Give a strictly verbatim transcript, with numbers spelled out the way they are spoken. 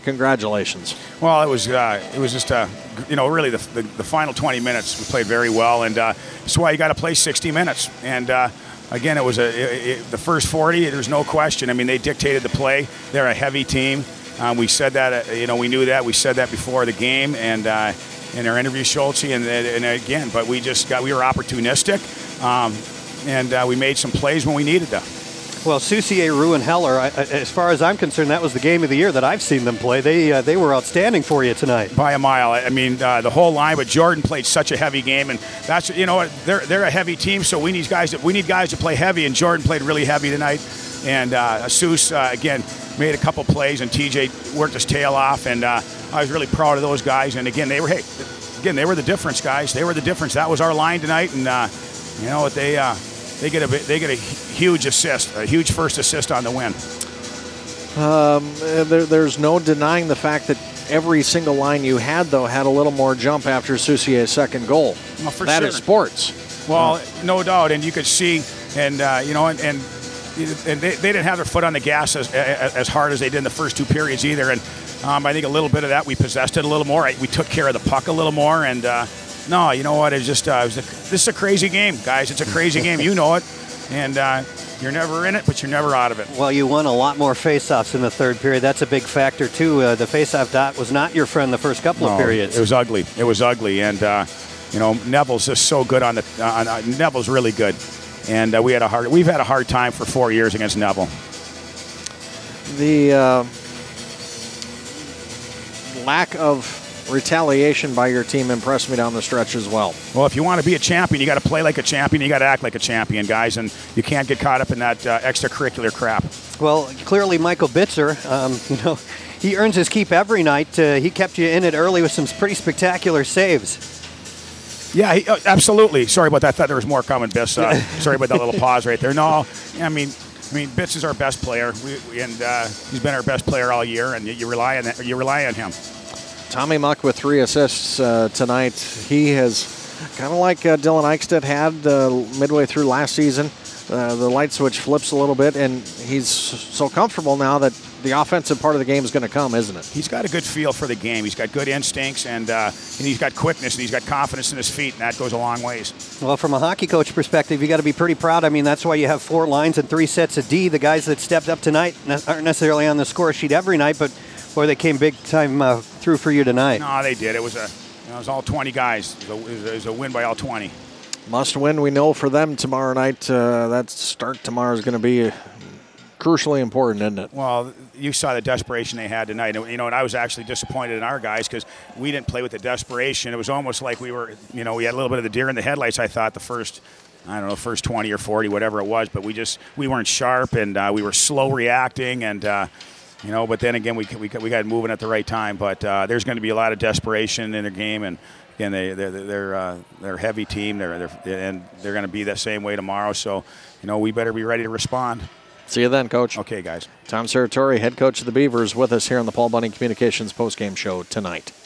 Congratulations. Well, it was uh, it was just uh, you know really the, the the final twenty minutes we played very well, and uh, that's why you got to play sixty minutes. And uh, again, it was a it, it, the first forty. There's no question. I mean, they dictated the play. They're a heavy team. Um, we said that uh, you know we knew that. We said that before the game, and uh, in our interview, Schultz, and, and again, but we just got we were opportunistic, um, and uh, we made some plays when we needed them. Well, Soussier, Roux, and Heller, I, as far as I'm concerned, that was the game of the year that I've seen them play. They uh, they were outstanding for you tonight. By a mile. I mean, uh, the whole line, but Jordan played such a heavy game, and that's, you know what, they're they're a heavy team, so we need guys that, we need guys to play heavy, and Jordan played really heavy tonight. And uh, Seuss, uh, again, made a couple plays, and T J worked his tail off, and uh, I was really proud of those guys. And again, they were, hey, again, they were the difference, guys. They were the difference. That was our line tonight, and uh, you know what, they uh, they get a they get a huge assist, a huge first assist on the win. Um, there, there's no denying the fact that every single line you had, though, had a little more jump after Soussier's second goal. Well, for that sure. is sports. Well, uh, no doubt, and you could see, and uh, you know, and. and And they, they didn't have their foot on the gas as, as hard as they did in the first two periods either. And um, I think a little bit of that, we possessed it a little more. We took care of the puck a little more. And uh, no, you know what? It's just uh, it was a, this is a crazy game, guys. It's a crazy game. You know it. And uh, you're never in it, but you're never out of it. Well, you won a lot more faceoffs in the third period. That's a big factor, too. Uh, the faceoff dot was not your friend the first couple no, of periods. It was ugly. It was ugly. And, uh, you know, Neville's just so good on the uh, – uh, Neville's really good. And uh, we had a hard. We've had a hard time for four years against Neville. The uh, lack of retaliation by your team impressed me down the stretch as well. Well, if you want to be a champion, you got to play like a champion. You got to act like a champion, guys, and you can't get caught up in that uh, extracurricular crap. Well, clearly, Michael Bitzer, um, you know, he earns his keep every night. Uh, he kept you in it early with some pretty spectacular saves. Yeah, he, uh, absolutely. Sorry about that. I thought there was more coming, Biss. Uh, sorry about that little pause right there. No, I mean, I mean, Bitz is our best player, we, we, and uh, he's been our best player all year, and you, you rely on that, you rely on him. Tommy Muck with three assists uh, tonight. He has kind of like uh, Dylan Eichstätt had uh, midway through last season. Uh, the light switch flips a little bit, and he's so comfortable now that the offensive part of the game is going to come, isn't it? He's got a good feel for the game. He's got good instincts, and, uh, and he's got quickness, and he's got confidence in his feet, and that goes a long ways. Well, from a hockey coach perspective, you got to be pretty proud. I mean, that's why you have four lines and three sets of D. The guys that stepped up tonight aren't necessarily on the score sheet every night, but boy, they came big time uh, through for you tonight. No, they did. It was a, you know, it was all twenty guys. It was, a, it, was a, it was a win by all twenty. Must win, we know, for them tomorrow night. Uh, that start tomorrow is going to be crucially important, isn't it? Well, you saw the desperation they had tonight. You know, and I was actually disappointed in our guys because we didn't play with the desperation. It was almost like we were, you know, we had a little bit of the deer in the headlights, I thought, the first, I don't know, first twenty or forty, whatever it was. But we just, we weren't sharp, and uh, we were slow reacting, and, uh, you know, but then again, we we, we got moving at the right time. But uh, there's going to be a lot of desperation in their game, and again, they they're they're uh, they're a heavy team. They're they're and they're going to be that same way tomorrow. So, you know, we better be ready to respond. See you then, Coach. Okay, guys. Tom Serratore, head coach of the Beavers, with us here on the Paul Bunning Communications postgame show tonight.